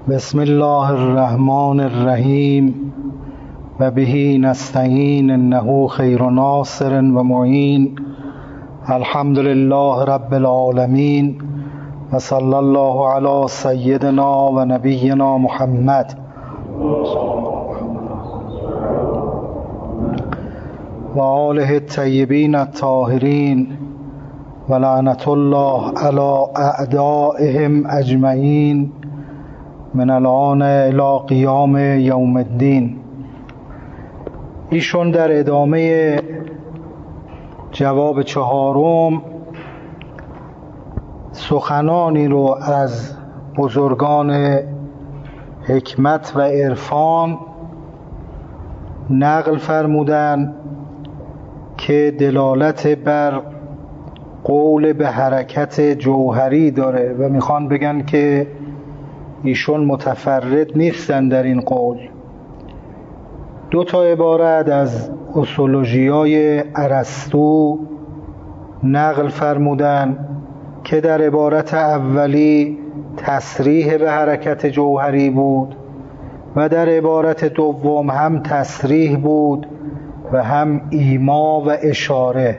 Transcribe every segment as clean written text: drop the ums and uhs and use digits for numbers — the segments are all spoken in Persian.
بسم الله الرحمن الرحیم و به نستعین انه خیر ناصر و معین. الحمد لله رب العالمین و صلی الله علی سیدنا و نبینا محمد و آله الطیبین الطاهرین و لعنت الله علی اعدائهم اجمعین من الان الی قیام یوم الدین. ایشون در ادامه جواب چهارم سخنانی رو از بزرگان حکمت و عرفان نقل فرمودن که دلالت بر قول به حرکت جوهری داره و میخوان بگن که ایشون متفرد نیستن در این قول. دو تا عبارت از اصولوژیای ارسطو نقل فرمودن که در عبارت اولی تصریح به حرکت جوهری بود و در عبارت دوم هم تصریح بود و هم ایما و اشاره.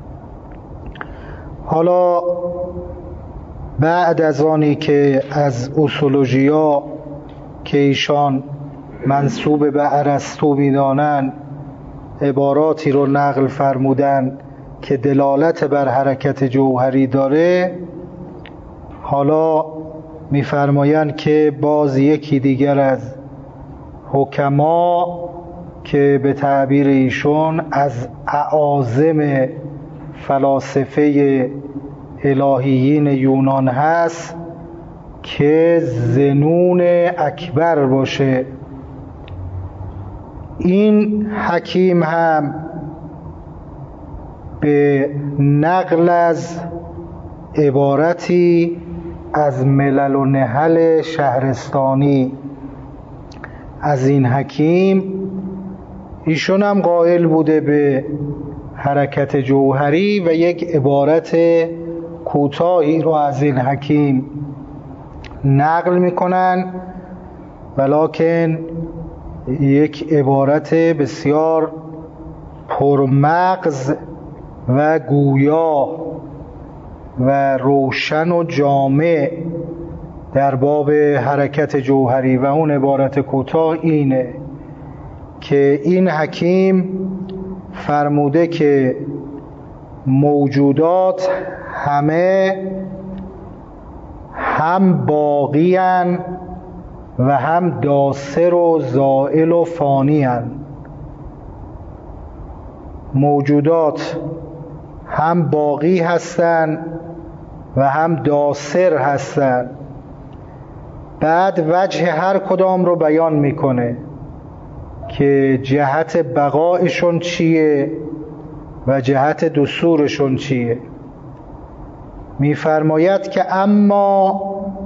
حالا بعد از آنی که از اصولوژیا که ایشان منسوب به ارسطو می‌دانند عباراتی رو نقل فرمودن که دلالت بر حرکت جوهری داره، حالا می‌فرمایند که باز یکی دیگر از حکما که به تعبیر ایشون از اعاظم فلاسفه الهیین یونان هست که ذنون اکبر باشه. این حکیم هم به نقل از عبارتی از ملل و نحل شهرستانی از این حکیم، ایشون هم قائل بوده به حرکت جوهری و یک عبارت کوتاهی رو از این حکیم نقل میکنن، ولکن یک عبارت بسیار پرمغز و گویا و روشن و جامع در باب حرکت جوهری. و اون عبارت کوتاه اینه که این حکیم فرموده که موجودات همه هم باقیان و هم داسر و زائل و فانیان. موجودات هم باقی هستند و هم داسر هستند. بعد وجه هر کدام رو بیان میکنه که جهت بقایشون چیه و جهت دثورشون چیه. میفرماید که اما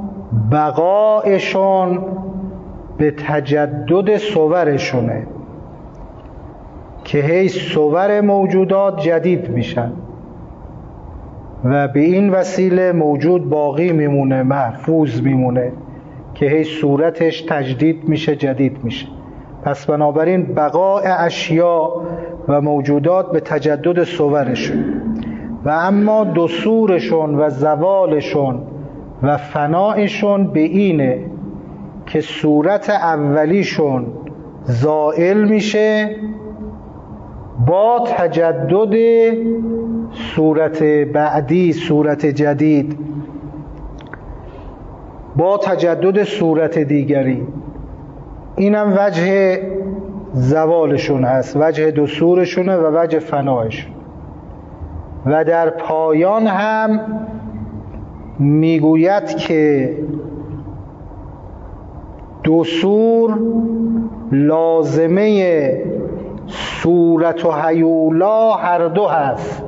بقایشون به تجدد صورشونه که هی صور موجودات جدید میشن و به این وسیله موجود باقی میمونه، محفوظ میمونه که هی صورتش تجدید میشه، جدید میشه. پس بنابراین بقای اشیا و موجودات به تجدد صورشون و اما دثورشون و زوالشون و فنایشون به اینه که صورت اولیشون زائل میشه با تجدد صورت بعدی، صورت جدید، با تجدد صورت دیگری. اینم وجه زوالشون هست، وجه دثورشونه و وجه فنایشون. و در پایان هم میگوید که دثور لازمه صورت و هیولا هر دو هست،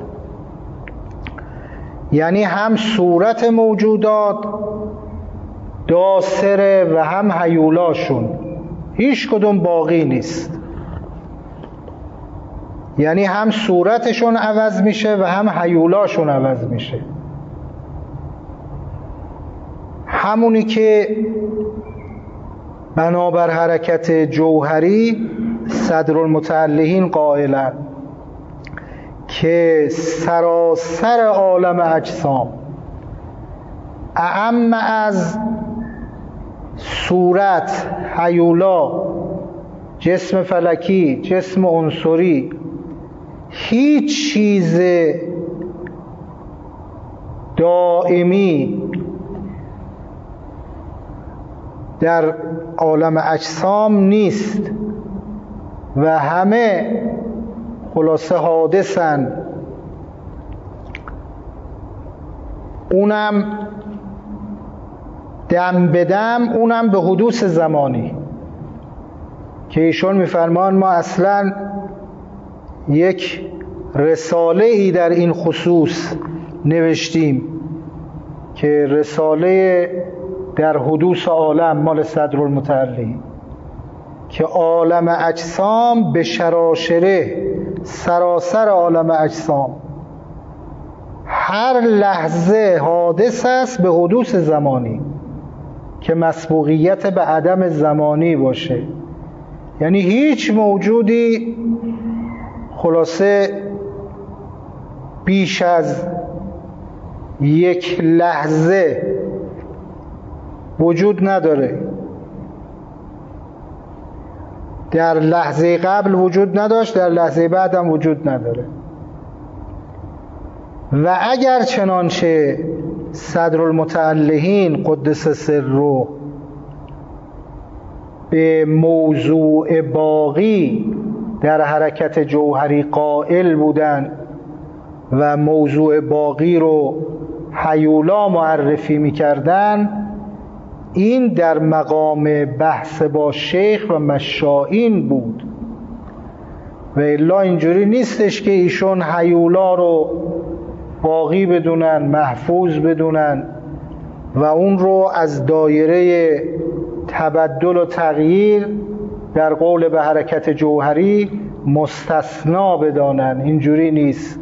یعنی هم صورت موجودات داسره و هم هیولاشون، هیچ کدوم باقی نیست. یعنی هم صورتشون عوض میشه و هم هیولاشون عوض میشه. همونی که بنابر حرکت جوهری صدرالمتعلقین قائلند که سراسر عالم اجسام اعم از صورت، هیولا، جسم فلکی، جسم عنصری، هیچ چیز دائمی در عالم اجسام نیست و همه خلاصه حادثند. اونم دم به دم، اونم به حدوث زمانی که ایشون میفرمان ما اصلا یک رساله ای در این خصوص نوشتیم که رساله در حدوث عالم مال صدرالمتعلقین که عالم اجسام به شراشره، سراسر عالم اجسام هر لحظه حادث است به حدوث زمانی که مسبوقیت به عدم زمانی باشه. یعنی هیچ موجودی خلاصه بیش از یک لحظه وجود نداره، در لحظه قبل وجود نداشت، در لحظه بعد هم وجود نداره. و اگر چنانچه صدرالمتعلقین قدس سره به موضوع باقی در حرکت جوهری قائل بودند و موضوع باقی رو هیولا معرفی می‌کردند، این در مقام بحث با شیخ و مشائین بود و الا اینجوری نیستش که ایشون هیولا رو باقی بدونن، محفوظ بدونن و اون رو از دایره تبدل و تغییر در قول به حرکت جوهری مستثنا بدانن. اینجوری نیست.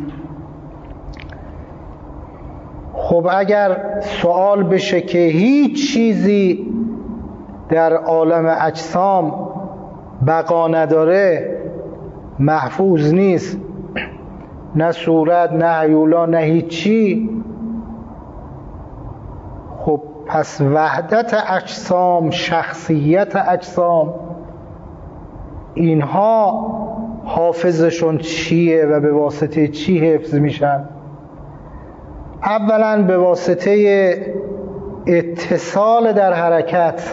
خب اگر سوال بشه که هیچ چیزی در عالم اجسام بقا نداره، محفوظ نیست، نه صورت، نه هیولا، نه هیچی، خب پس وحدت اجسام، شخصیت اجسام، اینها حافظشون چیه و به واسطه چی حفظ میشن؟ اولا به واسطه اتصال در حرکت،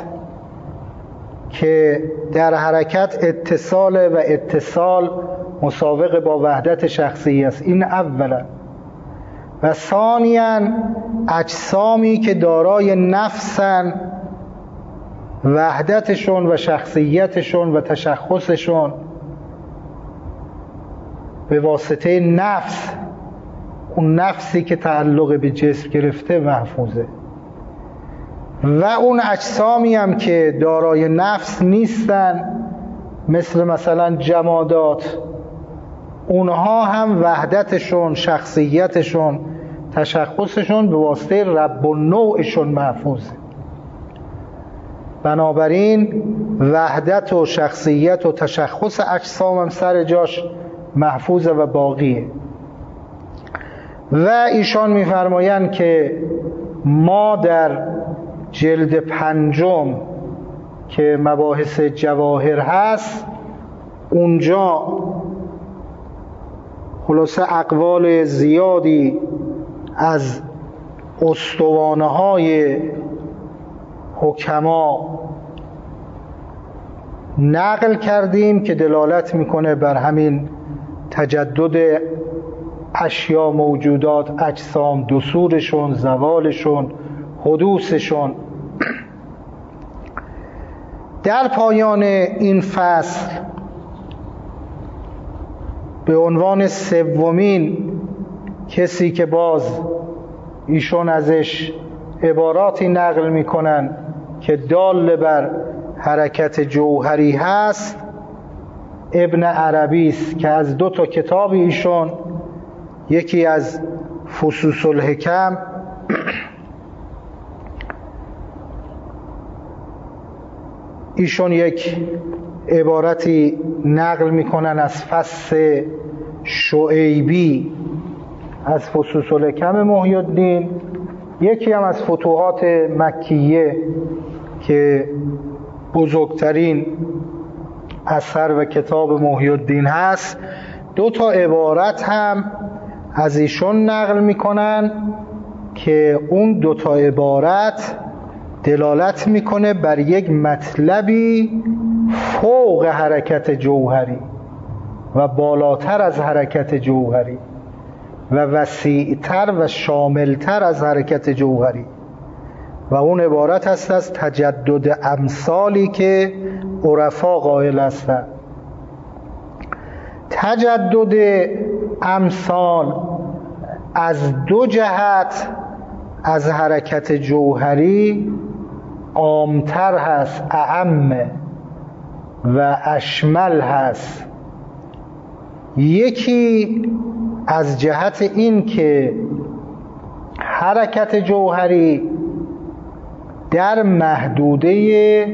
که در حرکت اتصال و اتصال مساوق با وحدت شخصی است. این اولا. و ثانیاً اجسامی که دارای نفسن، وحدتشون و شخصیتشون و تشخصشون به واسطه نفس، اون نفسی که تعلق به جسم گرفته محفوظه. و اون اجسامی هم که دارای نفس نیستن، مثل مثلا جمادات، اونها هم وحدتشون، شخصیتشون، تشخصشون به واسطه رب النوعشون محفوظه. بنابراین وحدت و شخصیت و تشخص اجسام هم سر جاش محفوظه و باقیه. و ایشان میفرمایند که ما در جلد 5 که مباحث جواهر هست، اونجا خلاصه اقوال زیادی از استوانه های حکما نقل کردیم که دلالت میکنه بر همین تجدد اشیا، موجودات، اجسام، دثورشون، زوالشون، حدوثشون. در پایان این فصل به عنوان سومین کسی که باز ایشون ازش عباراتی نقل میکنن که دال بر حرکت جوهری هست، ابن عربی است که از 2 کتاب ایشون، یکی از فصوص الحکم ایشون یک عبارتی نقل میکنن از فص شعیبی از فصوص الحکم محی الدین، یکی هم از فتوحات مکیه که بزرگترین اثر و کتاب محی الدین هست. 2 عبارت هم از ایشون نقل میکنن که اون 2 عبارت دلالت میکنه بر یک مطلبی فوق حرکت جوهری و بالاتر از حرکت جوهری و وسیعتر و شاملتر از حرکت جوهری، و اون عبارت هست از تجدد امثالی که عرفا قائل هستند. تجدد امثال از 2 جهت از حرکت جوهری عامتر هست، اعم و اشمل هست. یکی از جهت این که حرکت جوهری در محدوده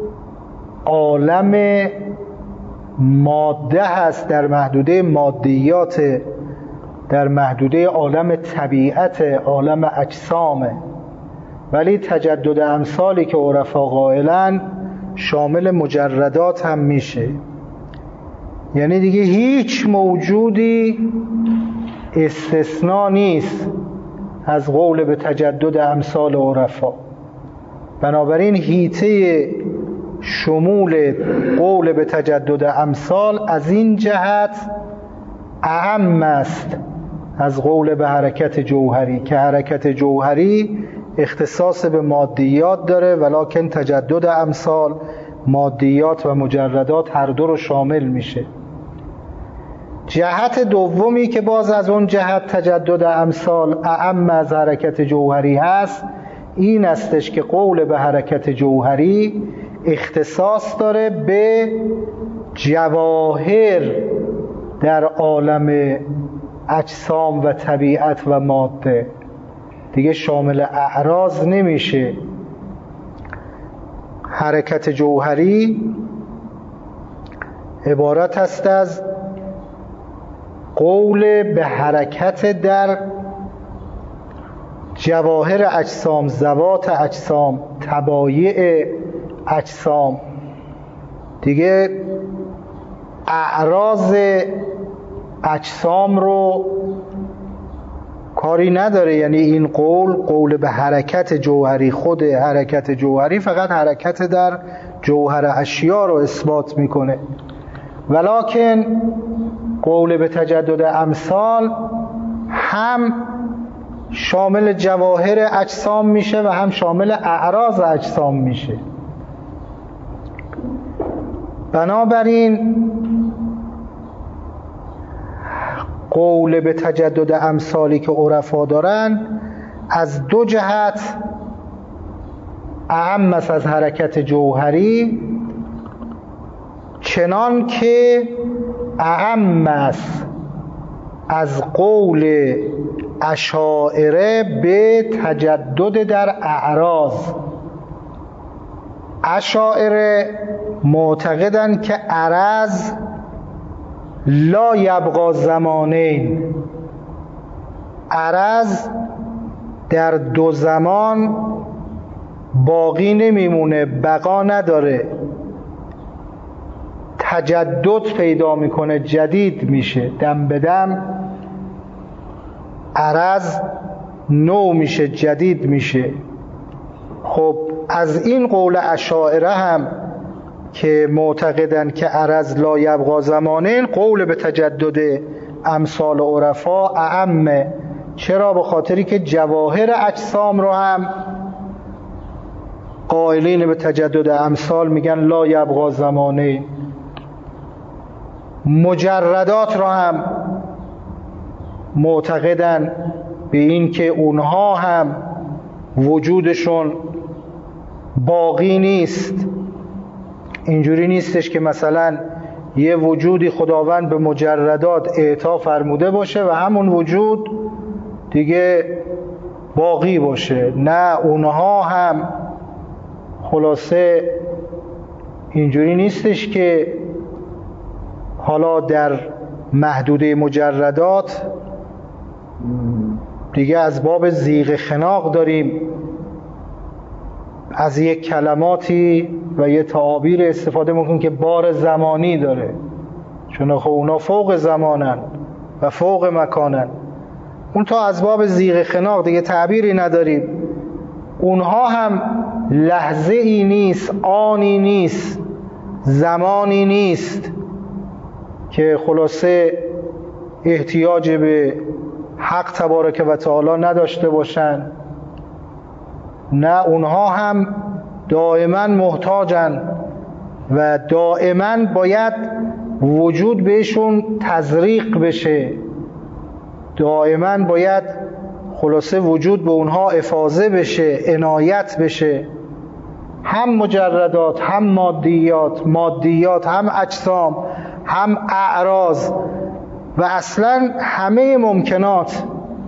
عالم ماده هست، در محدوده مادیات، در محدوده عالم طبیعت، عالم اجسامه، ولی تجدد امثالی که عرفا قائلن شامل مجردات هم میشه. یعنی دیگه هیچ موجودی استثناء نیست از قول به تجدد امثال عرفا. بنابراین حیطه شمول قول به تجدد امثال از این جهت اعم است از قول به حرکت جوهری، که حرکت جوهری اختصاص به مادیات داره، ولکن تجدد امثال مادیات و مجردات هر 2 رو شامل میشه. جهت دومی که باز از اون جهت تجدد امثال اعم از حرکت جوهری هست، این استش که قول به حرکت جوهری اختصاص داره به جواهر در عالم اجسام و طبیعت و ماده، دیگه شامل اعراض نمیشه. حرکت جوهری عبارت است از قول به حرکت در جواهر اجسام، ذوات اجسام، طبایع اجسام، دیگه اعراض اجسام رو کاری نداره. یعنی این قول به حرکت جوهری، خود حرکت جوهری فقط حرکت در جوهر اشیا رو اثبات میکنه، ولکن قول به تجدد امثال هم شامل جواهر اجسام میشه و هم شامل اعراض اجسام میشه. بنابراین قول به تجدد امثالی که عرفا دارن از 2 جهت اعم است از حرکت جوهری، چنان که اعم است از قول اشاعره به تجدد در اعراض. اشاعره معتقدند که عرض لا یبقا زمانین، عرض در 2 زمان باقی نمیمونه، بقا نداره، تجدد پیدا میکنه، جدید میشه، دم به دم عرض نو میشه، جدید میشه. خب از این قول اشاعره هم که معتقدن که عرض لا یبقا زمانین، قول به تجدد امثال عرفا اعمه. چرا؟ به خاطری که جواهر اجسام رو هم قائلین به تجدد امثال میگن لا یبقا زمانین، مجردات رو هم معتقدن به این که اونها هم وجودشون باقی نیست. اینجوری نیستش که مثلا یه وجودی خداوند به مجردات اعطا فرموده باشه و همون وجود دیگه باقی باشه، نه، اونها هم خلاصه اینجوری نیستش که حالا در محدوده مجردات دیگه از باب زیغ خناق داریم از یک کلماتی و یه تعابیر استفاده میکنیم که بار زمانی داره، چون خب اونا فوق زمانن و فوق مکانن. اون تا از باب زیغ خناق دیگه تعبیری نداریم. اونها هم لحظه ای نیست، آنی نیست، زمانی نیست که خلاصه احتیاج به حق تبارک و تعالی نداشته باشن. نه، اونها هم دائما محتاجن و دائما باید وجود بهشون تزریق بشه، دائما باید خلاصه وجود به اونها افاضه بشه، عنایت بشه، هم مجردات هم مادیات هم اجسام هم اعراض و اصلا همه ممکنات.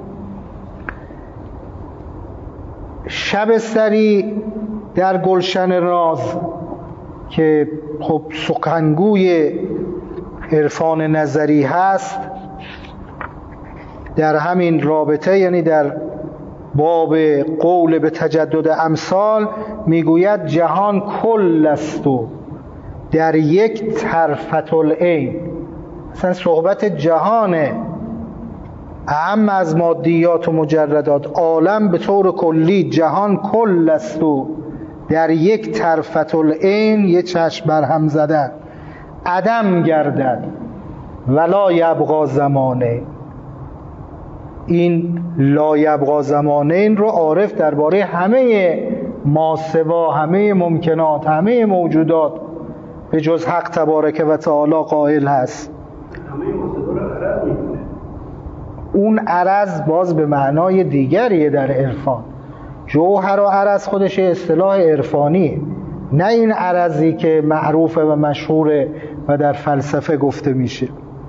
شبستری در گلشن راز که خب سخنگوی عرفان نظری هست، در همین رابطه یعنی در باب قول به تجدد امثال میگوید جهان کل است و در یک طرفة العین. مثلا صحبت جهانه، اهم از مادیات و مجردات. عالم به طور کلی جهان کل است و در یک طرفة العین، یه چشم برهم زدن، عدم گردد ولا یبقی زمانه. این لا یبقی زمانه این رو عارف درباره همه ماسوا، همه ممکنات، همه موجودات به جز حق تبارک و تعالی قائل هست. اون عرض باز به معنای دیگریه در عرفان. جوهر و عرض خودش اصطلاح عرفانی، نه این عرضی که معروفه و مشهوره و در فلسفه گفته میشه.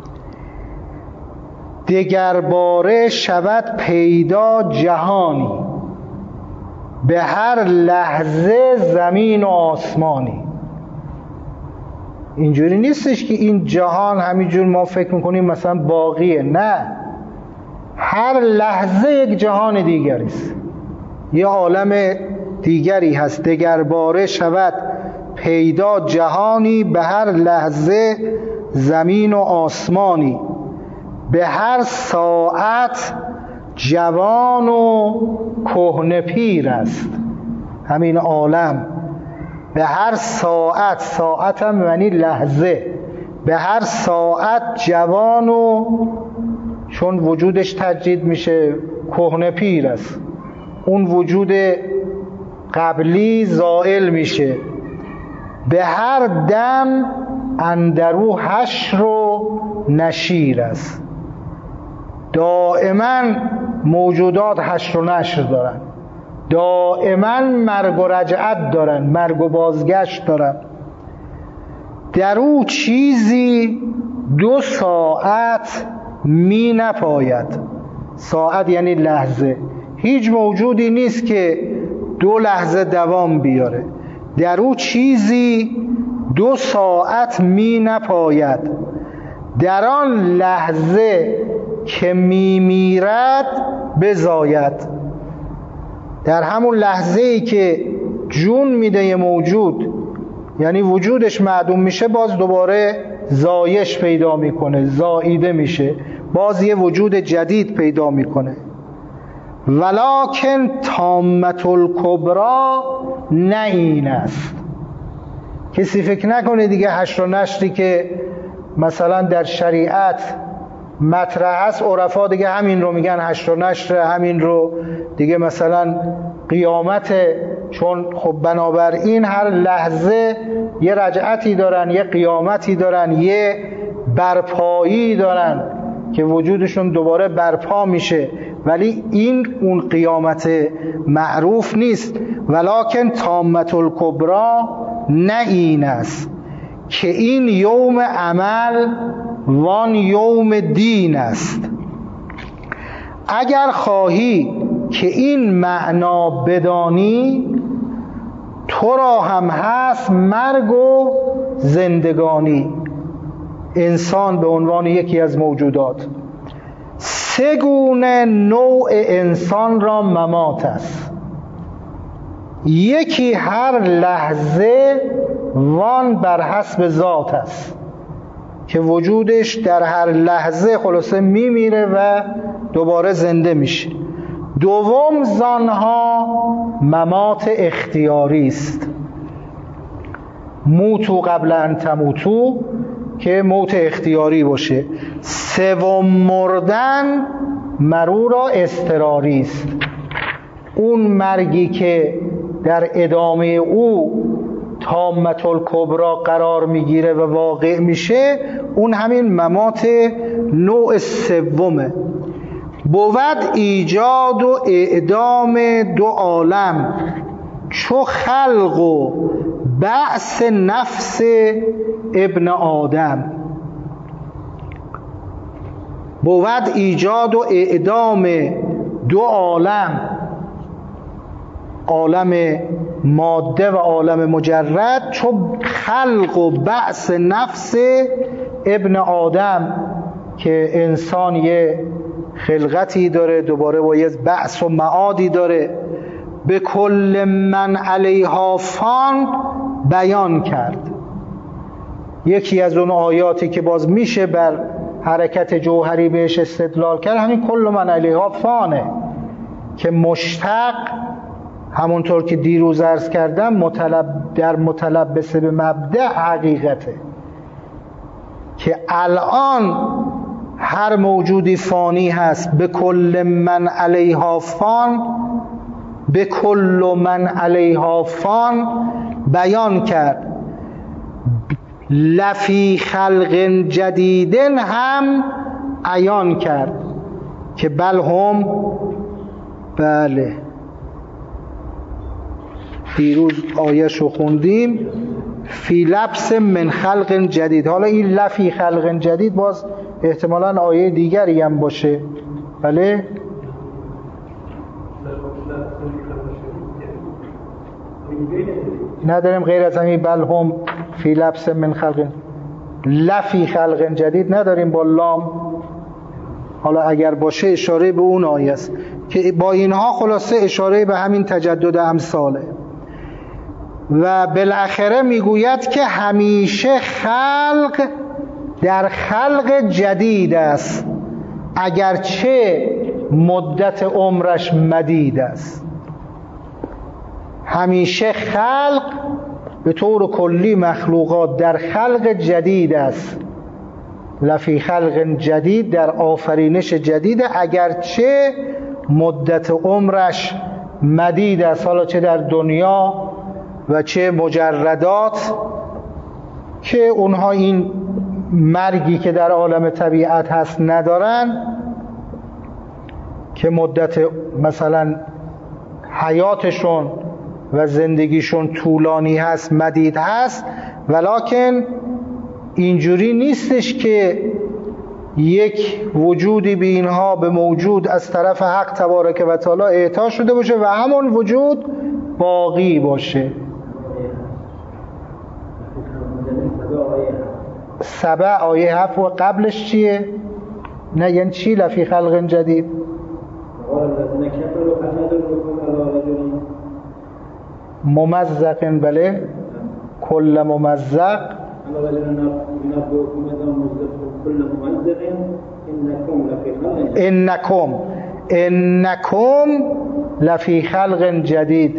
دگر باره شود پیدا جهانی، به هر لحظه زمین و آسمانی. اینجوری نیستش که این جهان همینجور ما فکر میکنیم مثلا باقیه، نه، هر لحظه یک جهان دیگری است، یه عالم دیگری هست. دگر باره شود پیدا جهانی، به هر لحظه زمین و آسمانی، به هر ساعت جوان و کهنه پیر است. همین عالم به هر ساعت، ساعت هم یعنی لحظه، به هر ساعت جوان و چون وجودش تجدید میشه کهنه پیر است، اون وجود قبلی زائل میشه. به هر دم اندرو حشر و نشیر است. دائما موجودات حشر و نشر دارن، دائما مرگ و رجعت دارن، مرگ و بازگشت دارن. در او چیزی 2 ساعت می نپاید. ساعت یعنی لحظه. هیچ موجودی نیست که 2 لحظه دوام بیاره. در او چیزی 2 ساعت می نپاید، در آن لحظه که می میرد بزاید. در همون لحظه‌ای که جون میده یه موجود، یعنی وجودش معدوم میشه، باز دوباره زایش پیدا میکنه، زاییده میشه، باز یه وجود جدید پیدا میکنه. ولکن طامة الکبری نه این است. کسی فکر نکنه دیگه حشر و نشری که مثلا در شریعت مطرح است، عرفا دیگه همین رو میگن حشر و نشر، همین رو دیگه مثلا قیامت، چون خب بنابراین هر لحظه یه رجعتی دارن، یه قیامتی دارن، یه برپایی دارن که وجودشون دوباره برپا میشه، ولی این اون قیامت معروف نیست. ولکن طامة الکبری نه این است که این یوم عمل وان یوم دین است. اگر خواهی که این معنا بدانی، تو را هم هست مرگ و زندگانی. انسان به عنوان یکی از موجودات، سه گونه نوع انسان را ممات است. یکی هر لحظه وان بر حسب ذات است که وجودش در هر لحظه خلاصه میمیره و دوباره زنده میشه. دوم زانها ممات اختیاری است، موتو قبل ان تموتو، که موت اختیاری باشه. سوم مردن مرو را اضطراری است، اون مرگی که در ادامه او تامة الکبری قرار میگیره و واقع میشه، اون همین ممات نوع سومه. بود ایجاد و اعدام دو عالم، چو خلق و بعث نفس ابن آدم. بود ایجاد و اعدام دو عالم، عالم ماده و عالم مجرد، چو خلق و بعث نفس ابن آدم، که انسان یه خلقتی داره، دوباره با یه بعث و معادی داره. به کل من علیها فان بیان کرد. یکی از اون آیاتی که باز میشه بر حرکت جوهری بهش استدلال کرد همین کل من علیها فانه، که مشتق همونطور که دیروز عرض کردم در متلبس به مبدأ حقیقته، که الان هر موجودی فانی هست. به کل من علیها فان، به کل من علیها فان بیان کرد. لفی خلق جدید هم عیان کرد که بل هم، بله دیروز آیه‌ش رو خوندیم، فی لبس من خلق جدید. حالا این لفی خلق جدید باز احتمالاً آیه دیگری هم باشه. بله نداریم غیر از همین بل هم فی لبس من خلق، لفی خلق جدید نداریم با لام. حالا اگر باشه اشاره به اون آیه است که با اینها خلاصه اشاره به همین تجدد امثاله. و بالاخره میگوید که همیشه خلق در خلق جدید است، اگرچه مدت عمرش مدید است. همیشه خلق به طور کلی مخلوقات در خلق جدید است، لفی خلق جدید، در آفرینش جدید، اگرچه مدت عمرش مدید است. حالا چه در دنیا و چه مجردات، که اونها این مرگی که در عالم طبیعت هست ندارن، که مدت مثلا حیاتشون و زندگیشون طولانی هست، مدید هست. ولکن اینجوری نیستش که یک وجودی به اینها به موجود از طرف حق تبارک و تعالی اعطا شده باشه و همون وجود باقی باشه. سبع آیه 7 و قبلش چیه؟ نه یعنی چی لفی خلق جدید؟ ممزق، بله کل ممزق، انکم لفی خلق جدید.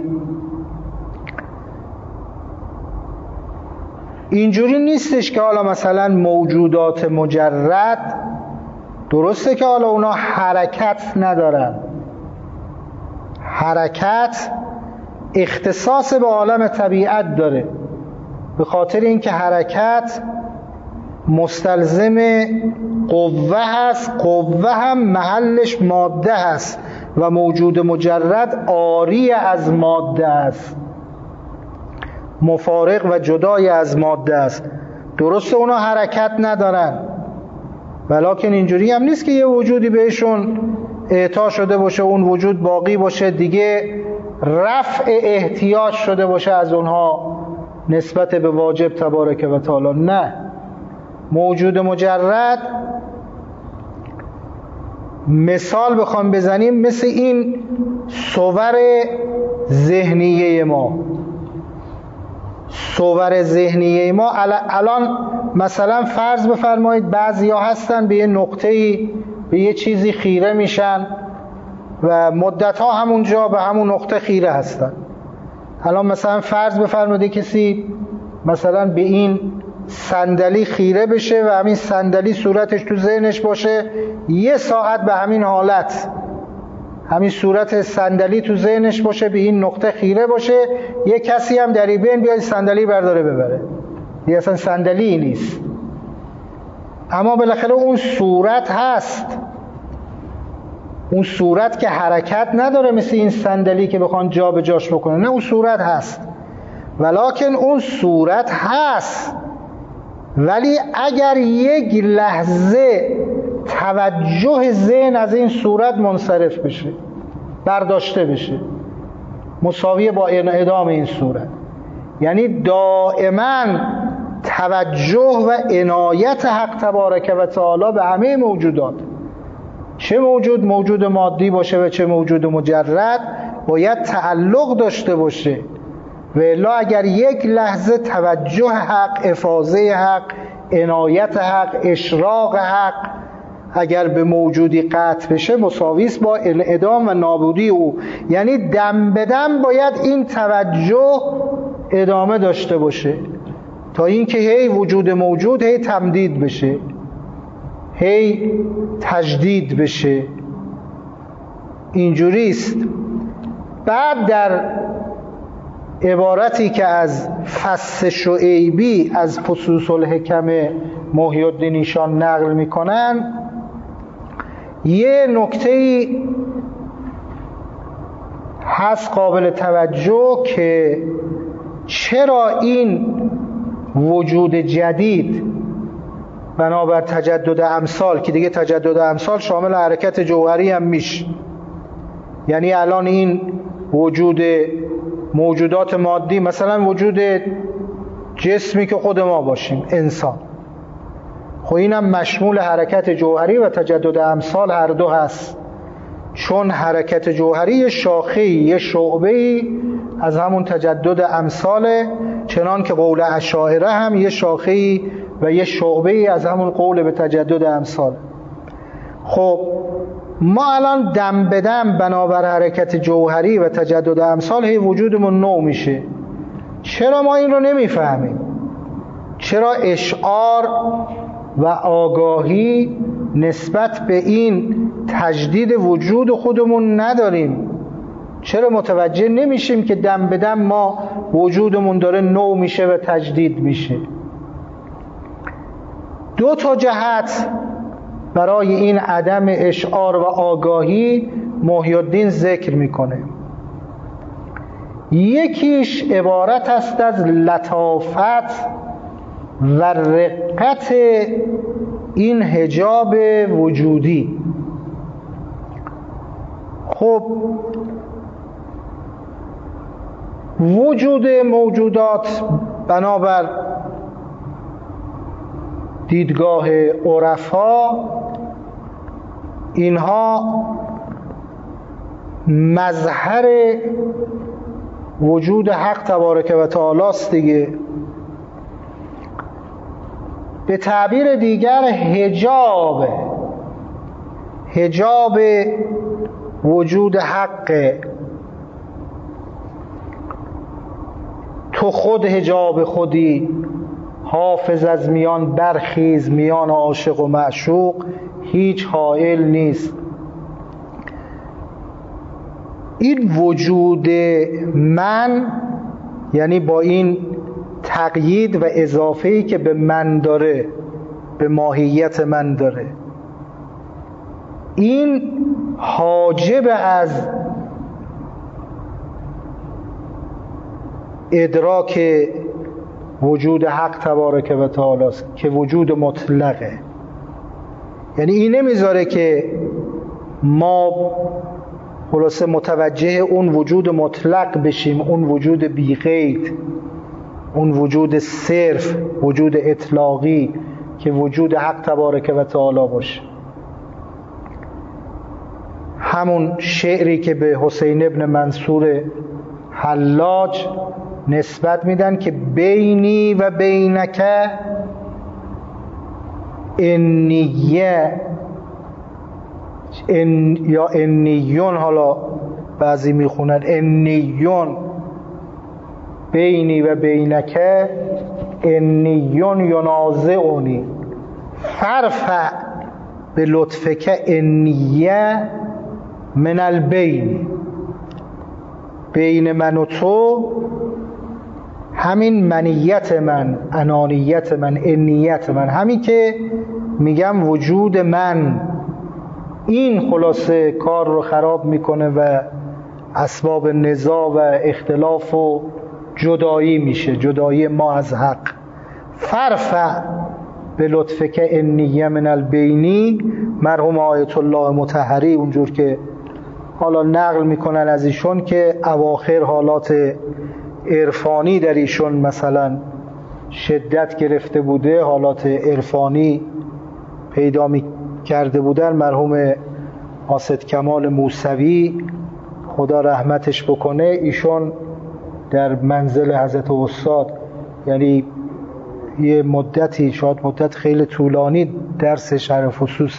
اینجوری نیستش که حالا مثلا موجودات مجرد، درسته که حالا اونا حرکت ندارن، حرکت اختصاص به عالم طبیعت داره، به خاطر اینکه حرکت مستلزم قوه هست، قوه هم محلش ماده هست و موجود مجرد عاری از ماده است، مفارق و جدای از ماده است. درسته اونا حرکت ندارن، ولکن اینجوری هم نیست که یه وجودی بهشون اعطا شده باشه اون وجود باقی باشه، دیگه رفع احتیاج شده باشه از اونها نسبت به واجب تبارک و تعالی. نه، موجود مجرد مثال بخوام بزنیم مثل این صور ذهنیه ما. صور ذهنیه ما الان مثلا فرض بفرمایید بعضیا هستن به یه نقطه‌ای، به یه چیزی خیره میشن و مدت‌ها همونجا به همون نقطه خیره هستن. الان مثلا فرض بفرمایید کسی مثلا به این صندلی خیره بشه و همین صندلی صورتش تو ذهنش باشه، یه ساعت به همین حالت، همین صورت صندلی تو ذهنش باشه، به این نقطه خیره باشه، یه کسی هم در این بین بیاد صندلی برداره ببره، دیگه اصلا صندلی نیست. اما بالاخره اون صورت هست، اون صورت که حرکت نداره مثل این صندلی که بخوان جا به جاش بکنه، نه، اون صورت هست، ولکن اون صورت هست. ولی اگر یک لحظه توجه ذهن از این صورت منصرف بشه، برداشته بشه، مساویه با انعدام این صورت، یعنی دائما توجه و عنایت حق تبارک و تعالی به همه موجودات، چه موجود مادی باشه و چه موجود مجرد، باید تعلق داشته باشه. و الا اگر یک لحظه توجه حق، افاضه حق، عنایت حق، اشراق حق اگر به موجودی قطع بشه، مساویس با انعدام و نابودی او. یعنی دم به دم باید این توجه ادامه داشته باشه تا اینکه هی وجود موجود هی تمدید بشه، هی تجدید بشه. اینجوریست. بعد در عبارتی که از فص شعیبی از فصوص الحکم محی الدین ایشان نقل میکنن، یه نکته‌ای هست قابل توجه که چرا این وجود جدید بنابر تجدد امثال، که دیگه تجدد امثال شامل حرکت جوهری هم میشه، یعنی الان این وجود موجودات مادی، مثلا وجود جسمی که خود ما باشیم، انسان، خب اینم مشمول حرکت جوهری و تجدد امثال هر دو هست، چون حرکت جوهری یه شاخه‌ای، یه شعبه‌ای از همون تجدد امثاله، چنان که قول اشاعره هم یه شاخه‌ای و یه شعبه‌ای از همون قول به تجدد امثال. خب ما الان دم به دم بنابر حرکت جوهری و تجدد امثال هی وجودمون نو میشه. چرا ما این رو نمیفهمیم؟ چرا اشعار و آگاهی نسبت به این تجدید وجود خودمون نداریم؟ چرا متوجه نمیشیم که دم به دم ما وجودمون داره نو میشه و تجدید میشه؟ دو تا جهت برای این عدم اشعار و آگاهی محی الدین ذکر میکنه. یکیش عبارت است از لطافت و رقت این حجاب وجودی. خب وجود موجودات بنابر دیدگاه عرفا، اینها مظهر وجود حق تبارک و تعالی است دیگه. به تعبیر دیگر حجاب وجود حق. تو خود حجاب خودی، حافظ از میان برخیز، میان عاشق و معشوق هیچ حائل نیست. این وجود من، یعنی با این تقیید و اضافه‌ای که به من داره، به ماهیت من داره، این حاجب از ادراک وجود حق تبارک و تعالی است که وجود مطلقه. یعنی این نمیذاره که ما خلاصه متوجه اون وجود مطلق بشیم، اون وجود بی قید، اون وجود صرف، وجود اطلاقی که وجود حق تبارک و تعالی باشه. همون شعری که به حسین ابن منصور حلاج نسبت میدن که بینی و بینک انیه یا انیون، حالا بعضی میخونن انیون، بینی و بینک انیون ینازعنی فرفع به لطفک انیه من البین. بین من و تو همین منیت من، انانیت من، انیت من، همین که میگم وجود من، این خلاصه کار رو خراب میکنه و اسباب نزاع و اختلاف و جدایی میشه، جدایی ما از حق. فرفع به لطفک انیه من البینی، مرحوم آیت الله مطهری اونجور که حالا نقل میکنن از ایشون که اواخر حالات عرفانی در ایشون مثلا شدت گرفته بوده، حالات عرفانی پیدا کرده بودن، مرحوم حاسد کمال موسوی خدا رحمتش بکنه، ایشون در منزل حضرت استاد، یعنی یه مدتی، شاید مدت خیلی طولانی، درس شرح خصوص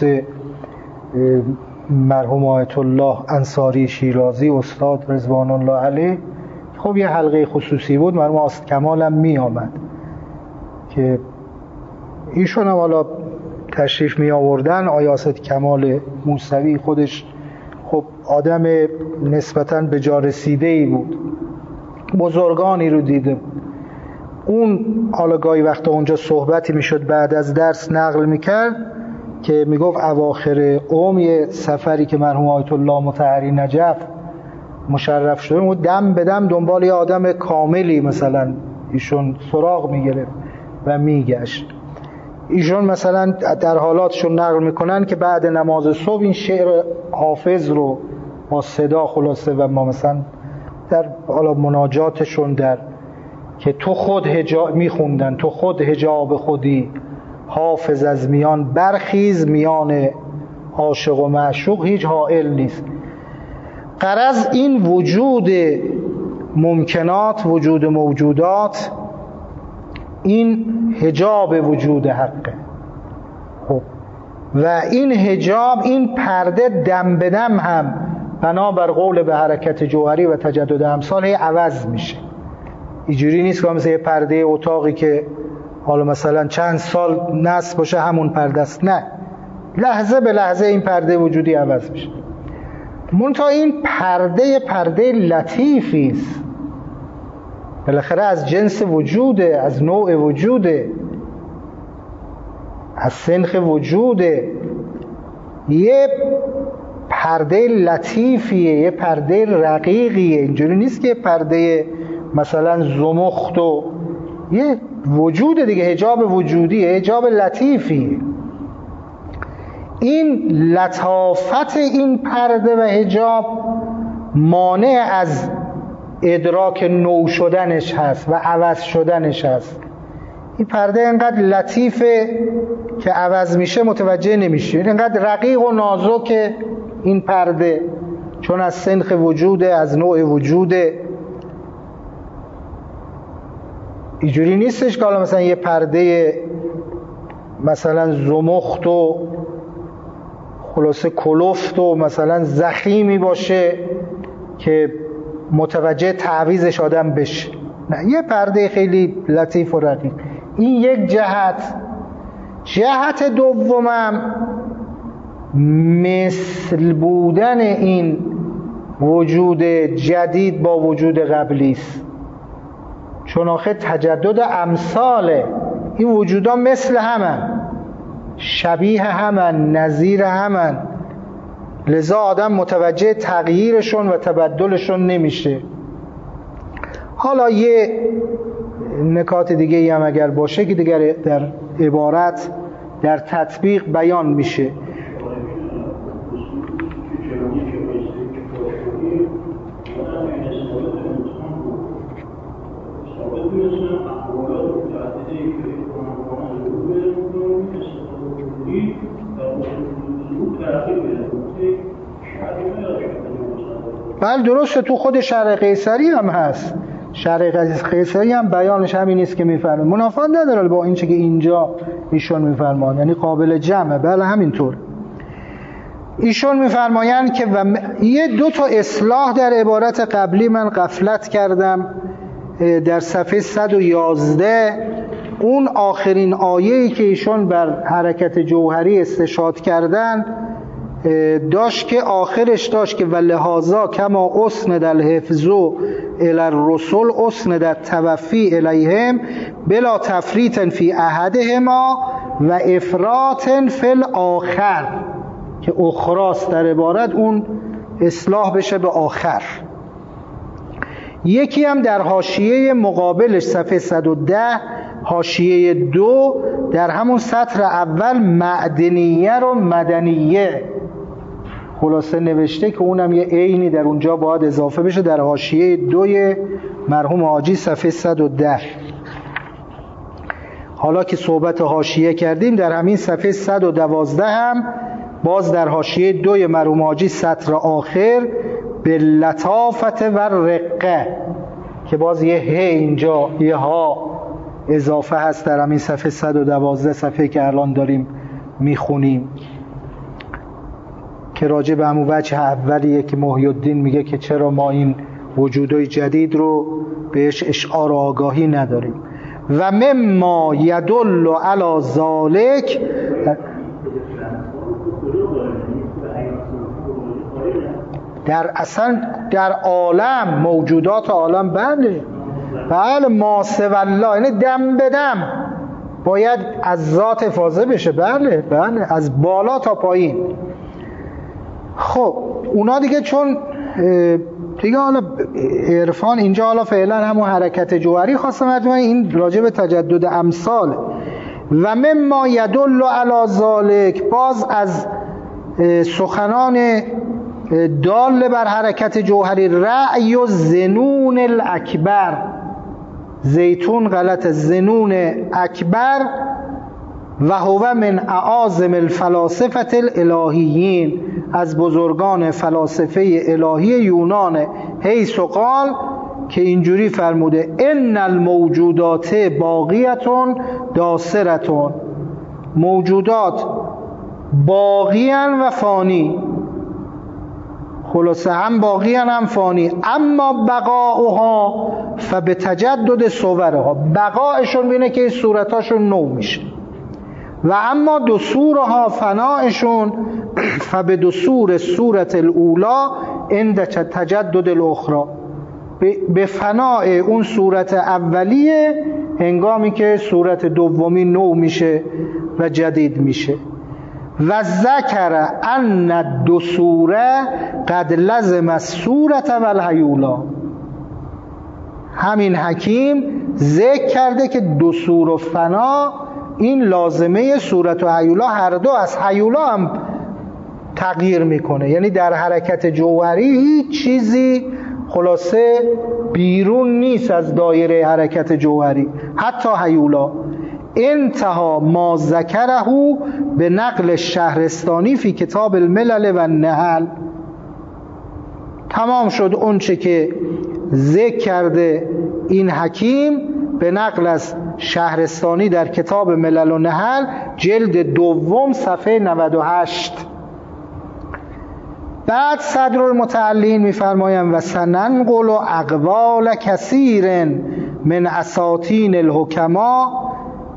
مرحوم آیت الله انصاری شیرازی استاد رضوان الله علیه، خب یه حلقه خصوصی بود، مرحوم حاسد کمال هم می آمد که ایشون هم حالا تشریف می آوردن. آیا حاسد کمال موسوی خودش خب آدم نسبتاً به جا رسیده‌ای بود، بزرگانی رو دیده بود. اون حالا گاهی وقتا اونجا صحبتی میشد بعد از درس نقل میکرد که میگفت اواخر یه سفری که مرحوم آیت الله مطهری نجف مشرف شده بود، دم به دم دنبال یه آدم کاملی مثلا ایشون سراغ میگرفت و میگشت. ایشون مثلا در حالاتشون نقل میکنن که بعد نماز صبح این شعر حافظ رو با صدا خلاصه و ما مثلا در حالا مناجاتشون در که تو خود حجاب میخوندن، تو خود حجاب خودی حافظ از میان برخیز، میان عاشق و معشوق هیچ حائل نیست. غرض این وجود ممکنات، وجود موجودات، این حجاب وجود حقه. خب و این حجاب، این پرده دم به دم هم بنابر قول به حرکت جوهری و تجدد امثال عوض میشه. اینجوری نیست که مثلا یه پرده اتاقی که حالا مثلا چند سال نصب باشه همون پرده است، نه، لحظه به لحظه این پرده وجودی عوض میشه. منتها این پرده لطیفی است، بالاخره از جنس وجوده، از نوع وجوده، از سنخ وجوده، یه پرده لطیفیه، یه پرده رقیقیه. اینجوری نیست که پرده مثلا زمخت و یه وجود دیگه، حجاب وجودیه، حجاب لطیفیه. این لطافت این پرده و حجاب مانع از ادراک نو شدنش هست و عوض شدنش هست. این پرده اینقدر لطیفه که عوض میشه متوجه نمیشه، اینقدر رقیق و نازک این پرده، چون از سنخ وجوده، از نوع وجوده. اینجوری نیستش که حالا مثلا یه پرده مثلا زمخت و خلاصه کلفت و مثلا ضخیمی باشه که متوجه تعویضش آدم بشه، نه، یه پرده خیلی لطیف و رقیق. این یک جهت دومم مثل بودن این وجود جدید با وجود قبلی است، چون آخه تجدد امثاله، این وجودا مثل همن، شبیه همن، نظیر همن، لذا آدم متوجه تغییرشون و تبدلشون نمیشه. حالا یه نکات دیگه هم اگر باشه که دیگر در عبارت در تطبیق بیان میشه. بله درسته، تو خود شرح قیصری هم هست. شرح قیصری هم بیانش همین است که میفرمه، منافات نداره با این چه که اینجا ایشون میفرمان، یعنی قابل جمعه. بله همینطور. ایشون میفرمایند که یه دو تا اصلاح در عبارت قبلی من غفلت کردم. در صفحه 111 اون آخرین آیه‌ای که ایشون بر حرکت جوهری استشهاد کردن داشت که آخرش داشت که ولهذا کما اسند الحفظ الی الرسل اسند التوفی الیهم بلا تفریط فی احدهما و افراط فی الاخر، که اخراست در عبارت، اون اصلاح بشه به آخر. یکی هم در حاشیه مقابلش صفحه 110 حاشیه 2 در همون سطر اول معدنیه رو مدنیه خلاصه نوشته که اونم یه عینی در اونجا باید اضافه بشه در حاشیه 2 مرحوم حاجی صفحه 110. حالا که صحبت حاشیه کردیم، در همین صفحه 112 هم باز در حاشیه 2 مرحوم حاجی سطر آخر به لطافت و رقه، که باز یه ه اینجا یه ها اضافه هست در همین صفحه 112 صفحه که الان داریم میخونیم، که راجع به همون وجه اولیه که محی الدین میگه که چرا ما این وجودای جدید رو بهش اشعار و آگاهی نداریم. و مما یدل علی ذالک، در اصلا در عالم موجودات عالم بله ما سوی الله، یعنی دم به دم باید از ذات افاضه بشه. بله از بالا تا پایین. خب اونا دیگه چون دیگه حالا عرفان اینجا حالا فعلا همون حرکت جوهری خواستم ارجمه، این راجع به تجدد امثال. و مما یدل علی ذالک، باز از سخنان دال بر حرکت جوهری، رأی و زنون الاکبر، زیتون غلط، زنون اکبر، و هو من اعاظم الفلاسفه الالهیین، از بزرگان فلاسفه الهی یونان، حیث قال، که اینجوری فرموده ان الموجودات باقیتون داسرتون، موجودات باقیان و فانی، خلاصه هم باقیان هم فانی، اما بقاؤها فبتجدد صورها، بقایشون بینه که صورتاشون نو میشه، و اما دسورها فنایشون فبدسور صورت الاولا عند تجدد الاخرى، به فناء اون صورت اولیه هنگامی که صورت دومی نو میشه و جدید میشه. و ذکر ان الدسور قد لزم الصورت و الهیولا، همین حکیم ذکر کرده که دسور و فنا این لازمه صورت و هیولا هر دو، از هیولا هم تغییر میکنه، یعنی در حرکت جوهری هیچ چیزی خلاصه بیرون نیست از دایره حرکت جوهری، حتی هیولا. انتها ما ذکره به نقل شهرستانی فی کتاب الملل و النحل، تمام شد اون چه که ذکر کرده این حکیم به نقل از شهرستانی در کتاب ملل و نحل جلد دوم صفحه 98. بعد صدر المتعلین میفرمایند و سننقل اقوال کثیر من اساطین الحکما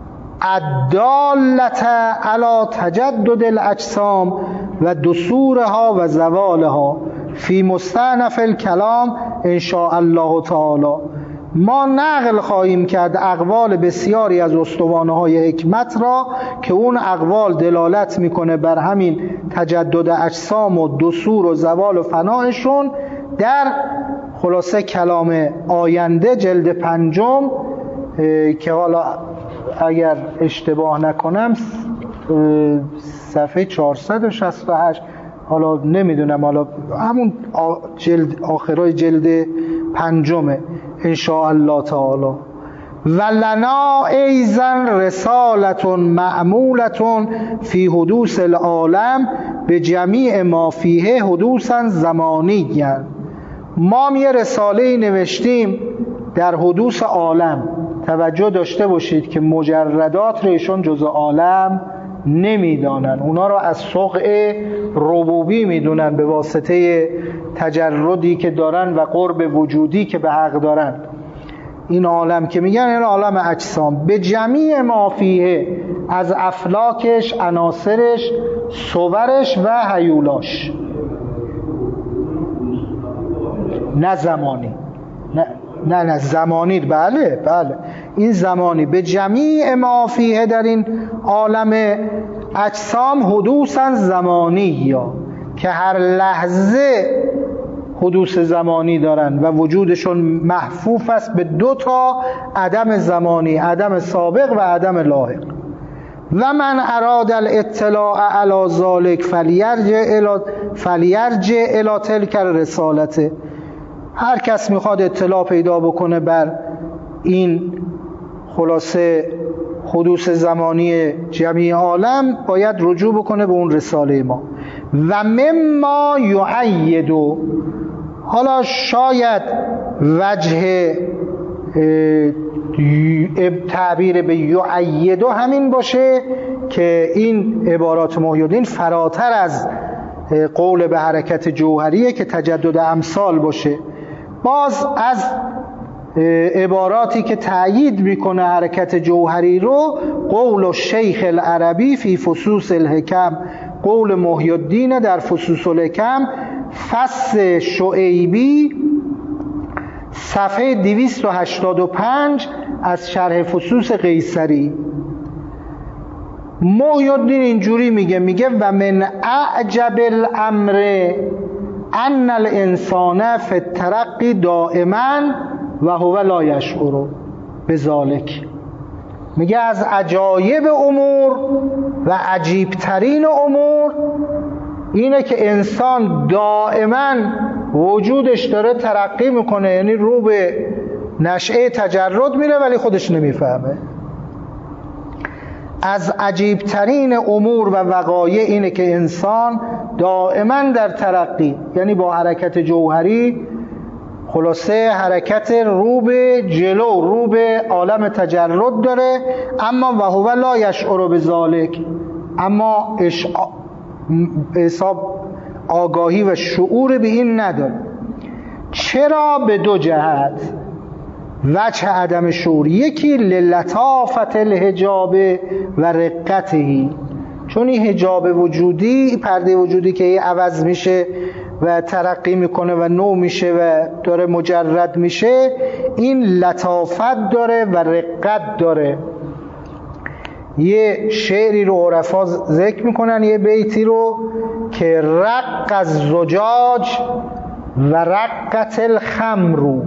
الدالة علی تجدد الاجسام و دسورها و زوالها فی مستأنف الکلام ان شاء الله تعالی. ما نقل خواهیم کرد اقوال بسیاری از استوانه‌های حکمت را که اون اقوال دلالت میکنه بر همین تجدد اجسام و دسور و زوال و فنایشون در خلاصه کلام آینده جلد 5 که حالا اگر اشتباه نکنم صفحه 468، حالا نمیدونم، حالا همون جلد آخرای جلد 5 ان شاء الله تعالی. و لنا ایضا رسالة معمولة فی حدوث العالم به جمیع ما فیه حدوثا زمانیا ما یه رساله‌ای نوشتیم در حدوث عالم. توجه داشته باشید که مجردات رو ایشون جزء عالم نمیدانن، اونا رو از سقع ربوبی میدونن به واسطه تجردی که دارن و قرب وجودی که به حق دارن. این عالم که میگن این عالم اجسام، به جمیع ما فیه، از افلاکش، عناصرش، صورش و هیولاش. نه زمانی، نه زمانی، بله این زمانی. به جمیع ما فیه، در این عالم اجسام، حدوثا زمانی، یا که هر لحظه حدوث زمانی دارن و وجودشون محفوف است به 2 عدم زمانی، عدم سابق و عدم لاحق. و من اراد الاطلاع علی ذلک فلیرجع الی تلک الرسالته. هر کس میخواد اطلاع پیدا بکنه بر این خلاصه حدوث زمانی جمعی عالم، باید رجوع بکنه به اون رساله ما. و مما یعید، حالا شاید وجه تعبیر به یعید همین باشه که این عبارات محی الدین فراتر از قول به حرکت جوهریه که تجدد امثال باشه. باز از عباراتی که تأیید میکنه حرکت جوهری رو، قول الشیخ العربی فی فصوص الحکم، قول محی الدین در فصوص الحکم، فصل شعیبی، صفحه 285 از شرح فصوص قیصری. محی الدین اینجوری میگه و من اعجب الامر ان الانسان فی الترقی دائما و هو لا یشعر بذلک. میگه از عجایب امور و عجیبترین امور اینه که انسان دائما وجودش داره ترقی میکنه، یعنی رو به نشأه تجرد میره ولی خودش نمیفهمه. از عجیبترین امور و وقایع اینه که انسان دائما در ترقی، یعنی با حرکت جوهری خلاصه حرکت رو به جلو، رو به عالم تجرد داره، اما و هو لا یشعر بذلک، اما حساب آگاهی و شعور به این نداره. چرا؟ به 2 جهت. وجه عدم شعور، یکی للطافت الحجاب و رقته، چون این حجاب وجودی، پرده وجودی که عوض میشه و ترقی میکنه و نو میشه و داره مجرد میشه، این لطافت داره و رقت داره. یه شعری رو عرفا ذکر میکنن، یه بیتی رو که رق الزجاج و رقت الخمر،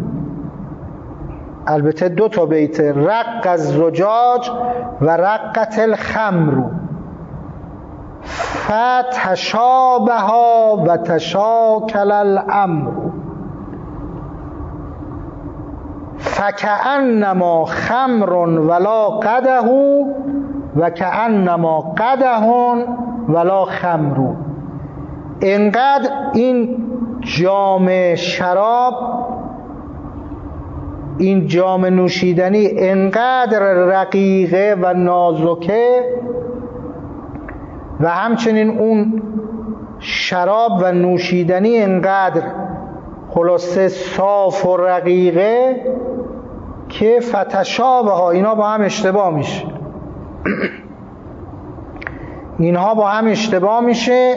البته 2 بیت، رق الزجاج و رقت الخمر فتشابها و تشاکل الامر فکأنما خمر ولا قدح و کأنما قدح ولا خمر. انقدر این جام شراب، این جام نوشیدنی انقدر رقیقه و نازکه و همچنین اون شراب و نوشیدنی انقدر خلاصه صاف و رقیقه که فتشابه ها، اینا با هم اشتباه میشه اینها با هم اشتباه میشه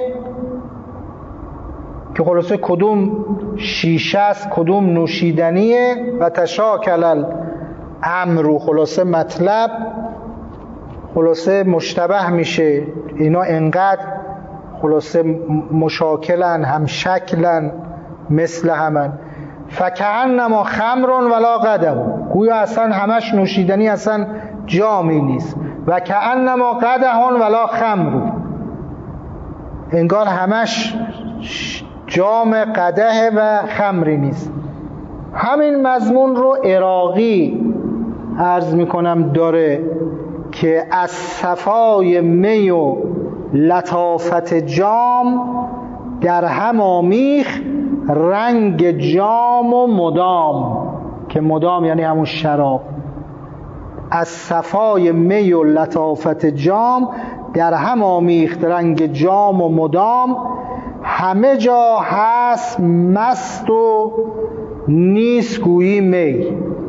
که خلاصه کدوم شیشه است کدوم نوشیدنیه. و تشاکل الامر، خلاصه مطلب خلاصه مشتبه میشه، اینا انقدر خلاصه مشاکلن، هم شکلن، مثل همن. فکأنما خمر ولا قدح، گویا اصلا همش نوشیدنی، اصلا جامی نیست. و کأنما قدح ولا خمر، انگار همش جام قدح و خمری نیست. همین مضمون رو عراقی عرض میکنم داره که از صفای می و لطافت جام در هم آمیخ رنگ جام و مدام، که مدام یعنی همون شراب، از صفای می و لطافت جام در هم آمیخت رنگ جام و مدام، همه جا هست مست و نیست گویی می،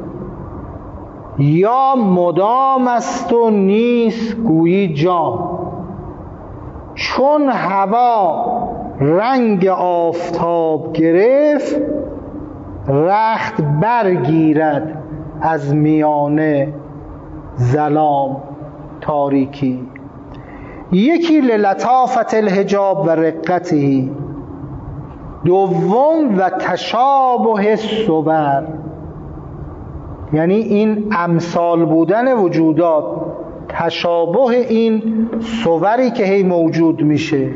یا مدام است و نیست گویی جام، چون هوا رنگ آفتاب گرفت رخت برگیرد از میانه ظلام تاریکی. یکی للطافت الحجاب و رقته، دوم و تشابه صور، یعنی این امثال بودن وجودات، تشابه این صوری که هی موجود میشه،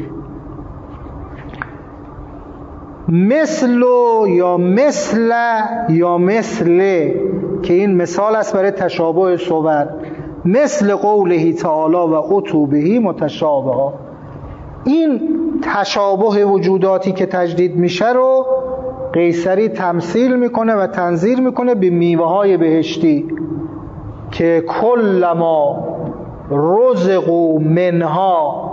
مثل یا مثل یا مثل، که این مثال است برای تشابه صور، مثل قوله تعالی و اتوبهی متشابه. این تشابه وجوداتی که تجدید میشه رو قیصری تمثیل میکنه و تنظیر میکنه به میوه های بهشتی که کلما رزقوا منها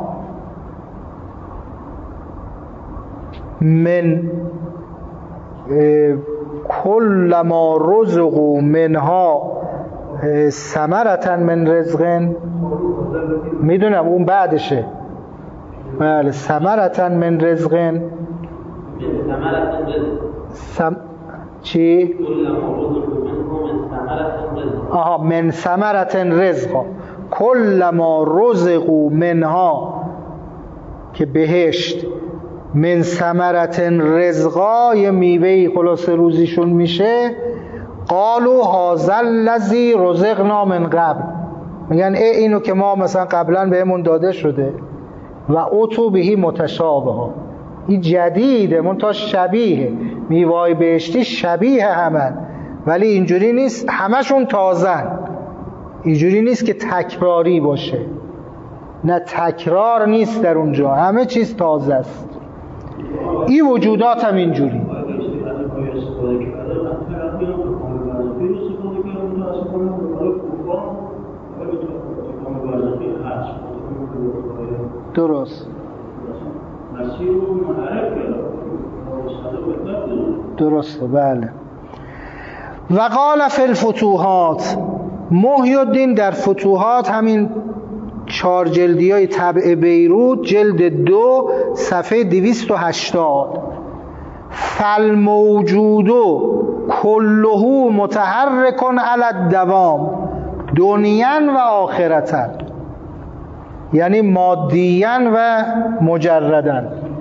کلما رزقوا منها ثمرة من رزق، میدونم اون بعدشه، بله، ثمرة من رزق، چی؟ آها، من ثمرة رزق، کلما رزقوا منها که بهشت، من ثمرة رزقا یه میوهی خلاصه روزیشون میشه، قالوا هذا الذی رزقنا من قبل، میگن اینو که ما مثلا قبلا بهمون داده شده، و اتو بهی متشابه، این جدیده، منتها شبیه، میوه‌های بهشتی شبیه همن، ولی اینجوری نیست همشون تازن، اینجوری نیست که تکراری باشه، نه تکرار نیست در اونجا، همه چیز تازه است. این وجودات هم اینجوری. درست، درسته، بله. و قال فی الفتوحات، محی الدین در فتوحات، همین 4 جلدی های طبع بیروت، جلد 2 صفحه 280، فالموجود کله متحرک علی الدوام دنیا و آخرتا، یعنی مادیاً و مجرداً.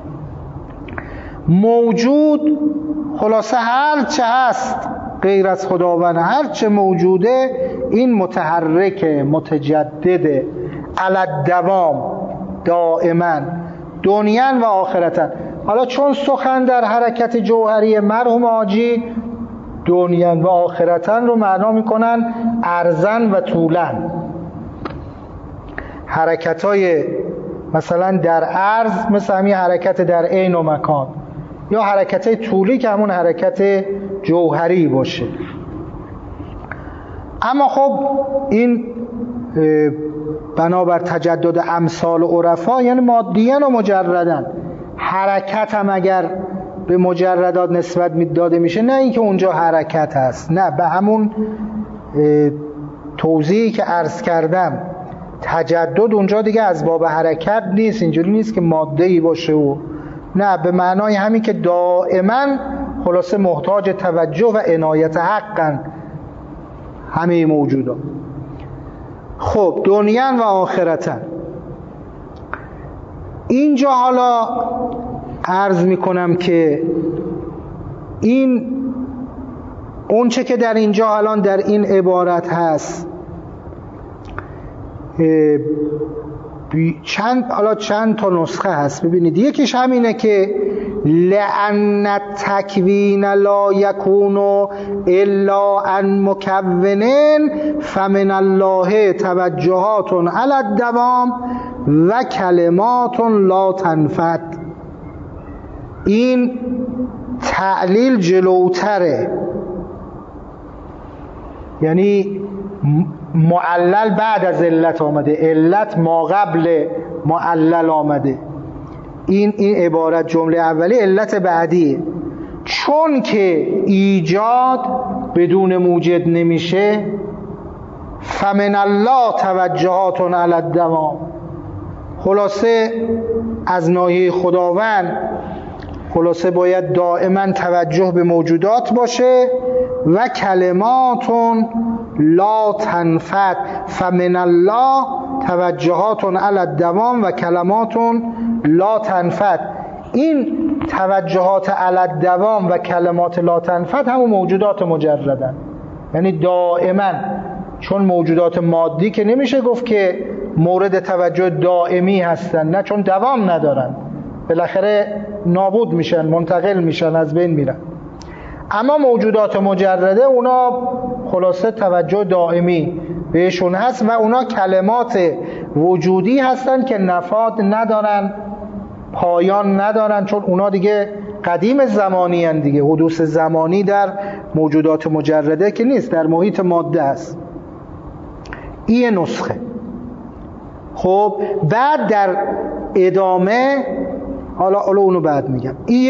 موجود خلاصه هر چه هست غیر از خداوند، هر چه موجوده این متحرکه، متجدده، علی الدوام، دائما، دنیا و آخرتا. حالا چون سخن در حرکت جوهری مرحوم حاجی دنیا و آخرتا رو معنا میکنن ارزن و طولن، حرکتای مثلا در عرض مثل همین حرکت در عین و مکان، یا حرکتای طولی که همون حرکت جوهری باشه. اما خب این بنابر تجدد امثال و عرفا یعنی مادیاً و مجرداً. حرکت هم اگر به مجردات نسبت داده میشه، نه اینکه اونجا حرکت هست، نه، به همون توضیحی که عرض کردم، تجدد اونجا دیگه از باب حرکت نیست، اینجوری نیست که ماده‌ای باشه و نه، به معنای همین که دائما خلاصه محتاج توجه و عنایت حقاً همه موجودات. خب دنیا و آخرتا، اینجا حالا عرض میکنم که این اون چه که در اینجا الان در این عبارت هست، چند تا نسخه هست، ببینید. یکیش همینه که لأن التکوین لا یکون الا عن مکون فمن الله توجهات علی الدوام و کلمات لا تنفد. این تعلیل جلوتره، یعنی معلل بعد از علت آمده، علت ما قبل معلل آمده. این عبارت جمله اولی علت بعدیه. چون که ایجاد بدون موجد نمیشه، فمن الله توجهات علی الدوام، خلاصه از ناحیه خداوند خلاصه باید دائما توجه به موجودات باشه. و کلمات لا تنفد، فمن الله توجهات علی الدوام و کلمات لا تنفد. این توجهات علی الدوام و کلمات لا تنفد همون موجودات مجردن، یعنی دائما، چون موجودات مادی که نمیشه گفت که مورد توجه دائمی هستن، نه، چون دوام ندارن، بالاخره نابود میشن، منتقل میشن، از بین میرن. اما موجودات مجرده اونا خلاصه توجه دائمی بهشون هست و اونا کلمات وجودی هستن که نفاد ندارن، پایان ندارن، چون اونا دیگه قدیم زمانی هن دیگه. حدوث زمانی در موجودات مجرده که نیست، در محیط ماده است. این نسخه. خب بعد در ادامه حالا اونو بعد میگم.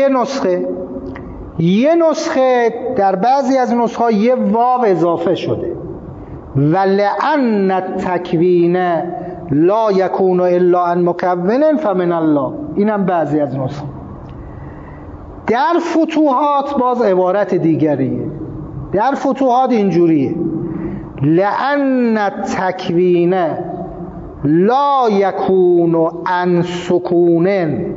یه نسخه در بعضی از نسخه یه واو اضافه شده، ولأن التکوین لا یکون الا عن مکون فمن الله. اینم بعضی از نسخه. در فتوحات باز عبارت دیگریه. در فتوحات اینجوریه: لأن التکوین لا یکون عن سکون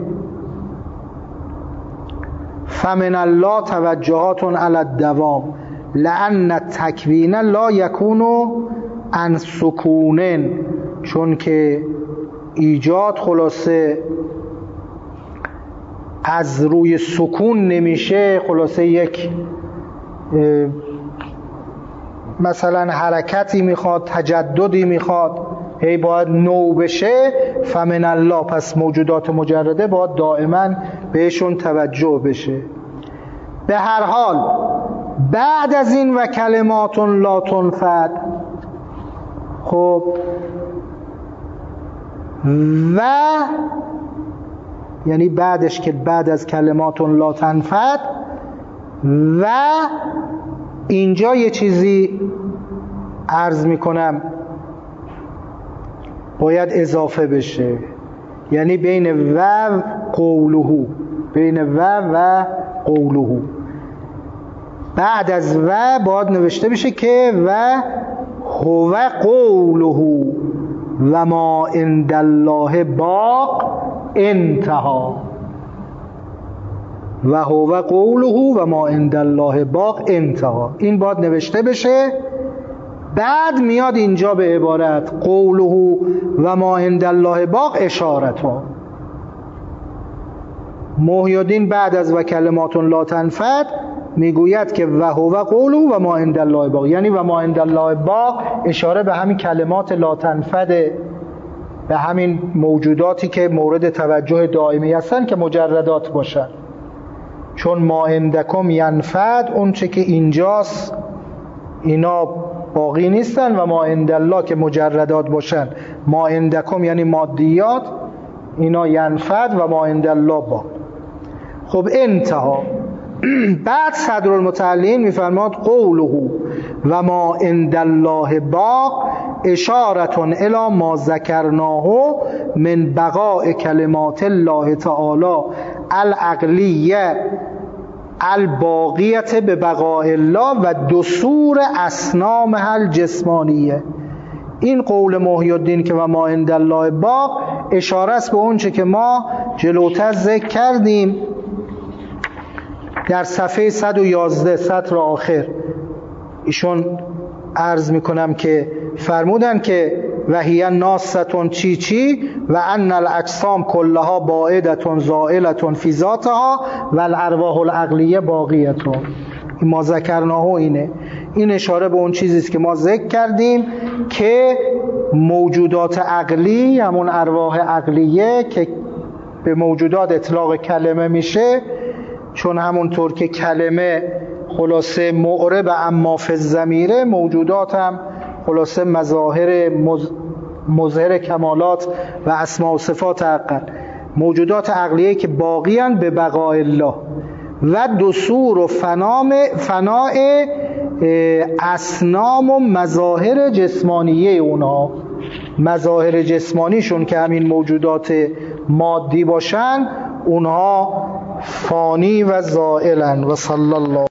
فمن الله توجهات علی الدوام. لأن التکوین لا یکون عن سکون، چون که ایجاد خلاصه از روی سکون نمیشه، خلاصه یک مثلا حرکتی میخواد، تجددی میخواد، هی باید نو بشه. فمن الله، پس موجودات مجرده باید دائما بهشون توجه بشه. به هر حال بعد از این و کلمات لا تنفد، خب و یعنی بعدش که بعد از کلمات لا تنفد، و اینجا یه چیزی عرض میکنم باید اضافه بشه، یعنی بین و قوله، بین و قوله بعد از و باید نوشته بشه که و هو قوله و ما عند الله باق انتها. و هو قوله و ما عند الله باق انتها، این باید نوشته بشه. بعد میاد اینجا به عبارت قوله و ما عند الله باق اشارت ها. محی الدین بعد از و کلمات لا تنفد میگوید که و هو قوله و ما عند الله باق، یعنی و ما عند الله باق اشاره به همین کلمات لا تنفد، به همین موجوداتی که مورد توجه دائمی هستن که مجردات باشن. چون ما عندکم ینفد، اون چه که اینجاست اینا باقی نیستن، و ما عند الله که مجردات باشن، ما عندکم یعنی مادیات، اینا ینفد و ما عند الله باق. خب انتها. بعد صدرالمتعلین میفرماد قوله و ما عند الله باق اشارتون الی ما ذکرناه من بقاء کلمات الله تعالی العقلیه الباقیت به بقاء الله و دسور اصنامها الجسمانیه. این قول محی الدین که و ما عند الله باق اشاره است به اون چه که ما جلوتر ذکر کردیم در صفحه 111 سطر آخر. ایشون عرض میکنم که فرمودن که وهی ناستون چی و ان الاجسام کلها باعدتون زائلتون فی ذاتها و الارواح العقلیه باقیتون. این ما ذکرناه اینه، این اشاره به اون چیزی است که ما ذکر کردیم که موجودات عقلی، همون ارواح عقلیه که به موجودات اطلاق کلمه میشه، چون همونطور که کلمه خلاصه معرب اما فی الضمیره، موجودات هم خلاصه مظاهر مظهر کمالات و اسماء و صفات عقل، موجودات عقلیه که باقیان به بقای الله و دثور و فناء اصنام و مظاهر جسمانیه اونها. مظاهر جسمانیشون که همین موجودات مادی باشن، اونها فانی و زائلن. و صلی الله